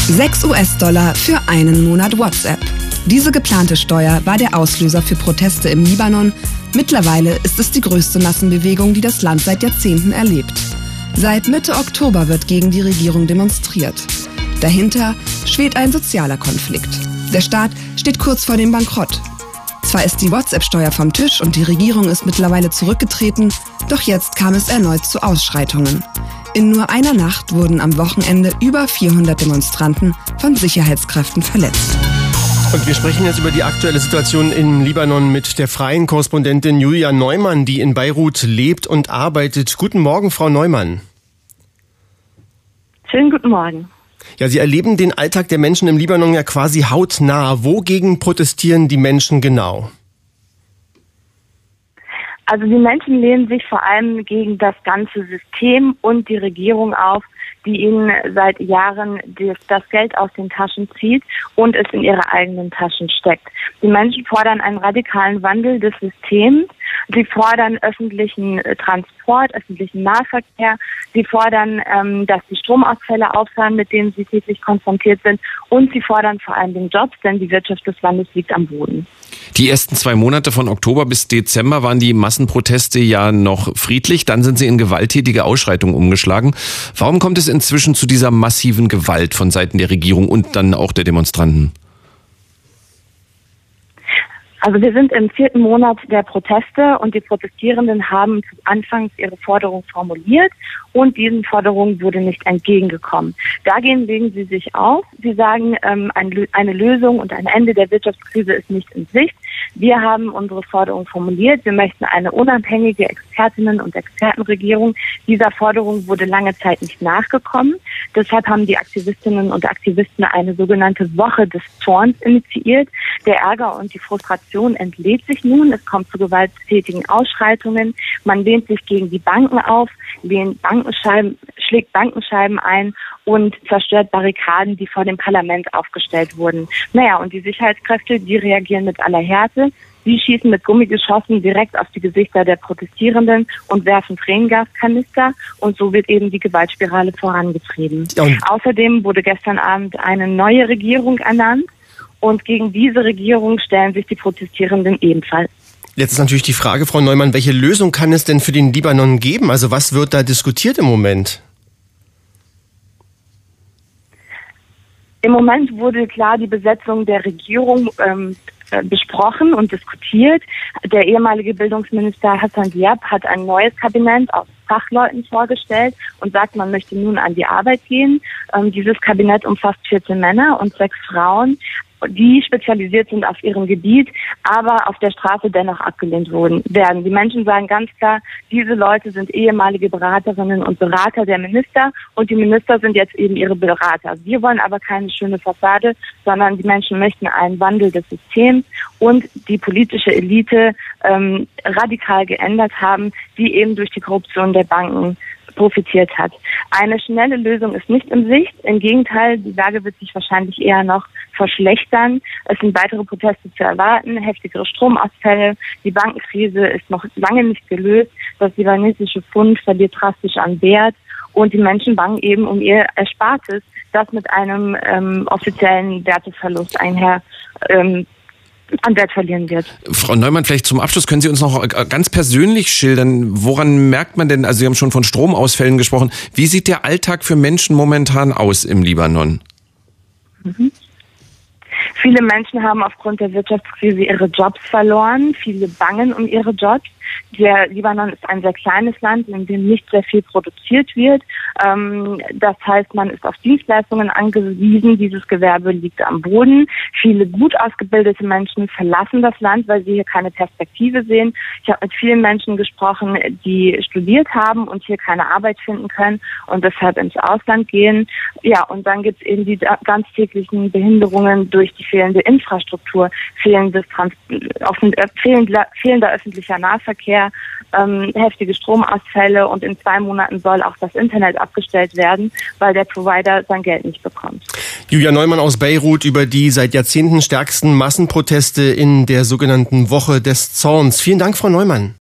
$6 für einen Monat WhatsApp. Diese geplante Steuer war der Auslöser für Proteste im Libanon. Mittlerweile ist es die größte Massenbewegung, die das Land seit Jahrzehnten erlebt. Seit Mitte Oktober wird gegen die Regierung demonstriert. Dahinter schwebt ein sozialer Konflikt. Der Staat steht kurz vor dem Bankrott. Zwar ist die WhatsApp-Steuer vom Tisch und die Regierung ist mittlerweile zurückgetreten, doch jetzt kam es erneut zu Ausschreitungen. In nur einer Nacht wurden am Wochenende über 400 Demonstranten von Sicherheitskräften verletzt. Und wir sprechen jetzt über die aktuelle Situation im Libanon mit der freien Korrespondentin Julia Neumann, die in Beirut lebt und arbeitet. Guten Morgen, Frau Neumann. Schönen guten Morgen. Ja, Sie erleben den Alltag der Menschen im Libanon ja quasi hautnah. Wogegen protestieren die Menschen genau? Also die Menschen lehnen sich vor allem gegen das ganze System und die Regierung auf, die ihnen seit Jahren das Geld aus den Taschen zieht und es in ihre eigenen Taschen steckt. Die Menschen fordern einen radikalen Wandel des Systems. Sie fordern öffentlichen Transport, öffentlichen Nahverkehr. Sie fordern, dass die Stromausfälle aufhören, mit denen sie täglich konfrontiert sind. Und sie fordern vor allem den Jobs, denn die Wirtschaft des Landes liegt am Boden. Die ersten 2 Monate von Oktober bis Dezember waren die Massenproteste ja noch friedlich. Dann sind sie in gewalttätige Ausschreitungen umgeschlagen. Warum kommt es inzwischen zu dieser massiven Gewalt von Seiten der Regierung und dann auch der Demonstranten? Also wir sind im 4. Monat der Proteste und die Protestierenden haben anfangs ihre Forderung formuliert und diesen Forderungen wurde nicht entgegengekommen. Dagegen legen sie sich auf. Sie sagen, eine Lösung und ein Ende der Wirtschaftskrise ist nicht in Sicht. Wir haben unsere Forderung formuliert. Wir möchten eine unabhängige Expertinnen- und Expertenregierung. Dieser Forderung wurde lange Zeit nicht nachgekommen. Deshalb haben die Aktivistinnen und Aktivisten eine sogenannte Woche des Zorns initiiert. Der Ärger und die Frustration entlädt sich nun. Es kommt zu gewalttätigen Ausschreitungen. Man lehnt sich gegen die Banken auf, schlägt Bankenscheiben ein und zerstört Barrikaden, die vor dem Parlament aufgestellt wurden. Und die Sicherheitskräfte, die reagieren mit aller Härte. Sie schießen mit Gummigeschossen direkt auf die Gesichter der Protestierenden und werfen Tränengaskanister und so wird eben die Gewaltspirale vorangetrieben. Außerdem wurde gestern Abend eine neue Regierung ernannt und gegen diese Regierung stellen sich die Protestierenden ebenfalls. Jetzt ist natürlich die Frage, Frau Neumann, welche Lösung kann es denn für den Libanon geben? Also was wird da diskutiert im Moment? Im Moment wurde klar die Besetzung der Regierung besprochen und diskutiert. Der ehemalige Bildungsminister Hassan Diab hat ein neues Kabinett aus Fachleuten vorgestellt und sagt, man möchte nun an die Arbeit gehen. Dieses Kabinett umfasst 14 Männer und 6 Frauen, die spezialisiert sind auf ihrem Gebiet, aber auf der Straße dennoch abgelehnt werden. Die Menschen sagen ganz klar, diese Leute sind ehemalige Beraterinnen und Berater der Minister und die Minister sind jetzt eben ihre Berater. Wir wollen aber keine schöne Fassade, sondern die Menschen möchten einen Wandel des Systems und die politische Elite radikal geändert haben, die eben durch die Korruption der Banken profitiert hat. Eine schnelle Lösung ist nicht in Sicht. Im Gegenteil, die Lage wird sich wahrscheinlich eher noch verschlechtern. Es sind weitere Proteste zu erwarten, heftigere Stromausfälle. Die Bankenkrise ist noch lange nicht gelöst. Das libanesische Pfund verliert drastisch an Wert. Und die Menschen bangen eben um ihr Erspartes, das mit einem offiziellen Werteverlust an Wert verlieren wird. Frau Neumann, vielleicht zum Abschluss können Sie uns noch ganz persönlich schildern, woran merkt man denn, also Sie haben schon von Stromausfällen gesprochen, wie sieht der Alltag für Menschen momentan aus im Libanon? Viele Menschen haben aufgrund der Wirtschaftskrise ihre Jobs verloren. Viele bangen um ihre Jobs. Der Libanon ist ein sehr kleines Land, in dem nicht sehr viel produziert wird. Das heißt, man ist auf Dienstleistungen angewiesen. Dieses Gewerbe liegt am Boden. Viele gut ausgebildete Menschen verlassen das Land, weil sie hier keine Perspektive sehen. Ich habe mit vielen Menschen gesprochen, die studiert haben und hier keine Arbeit finden können und deshalb ins Ausland gehen. Ja, und dann gibt es eben die ganz täglichen Behinderungen durch die fehlende Infrastruktur, fehlender öffentlicher Nahverkehr, heftige Stromausfälle und in 2 Monaten soll auch das Internet abgestellt werden, weil der Provider sein Geld nicht bekommt. Julia Neumann aus Beirut über die seit Jahrzehnten stärksten Massenproteste in der sogenannten Woche des Zorns. Vielen Dank, Frau Neumann.